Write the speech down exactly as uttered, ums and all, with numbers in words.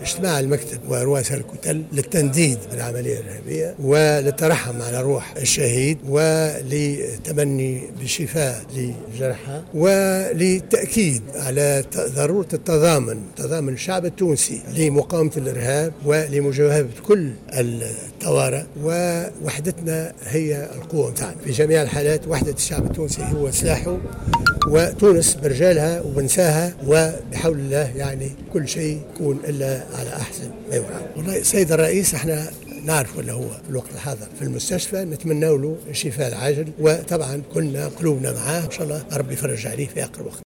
اجتماع المكتب ورؤساء الكتل للتنديد بالعملية الإرهابية وللترحم على روح الشهيد ولتمني بالشفاء للجرحى وللتأكيد على ضرورة التضامن تضامن الشعب التونسي لمقاومة الإرهاب ولمجابهة كل الطوارئ، ووحدتنا هي القوة بتاعنا في جميع الحالات. وحدة الشعب التونسي هو سلاحه، وتونس برجالها وبنساها، وبحول الله يعني كل شيء يكون إلا على أحسن ما يرام. والله السيد الرئيس احنا نعرف ولا هو في الوقت الحاضر في المستشفى، نتمنى له الشفاء العاجل، وطبعا كلنا قلوبنا معاه، إن شاء الله ربي يفرج عليه في أقرب وقت.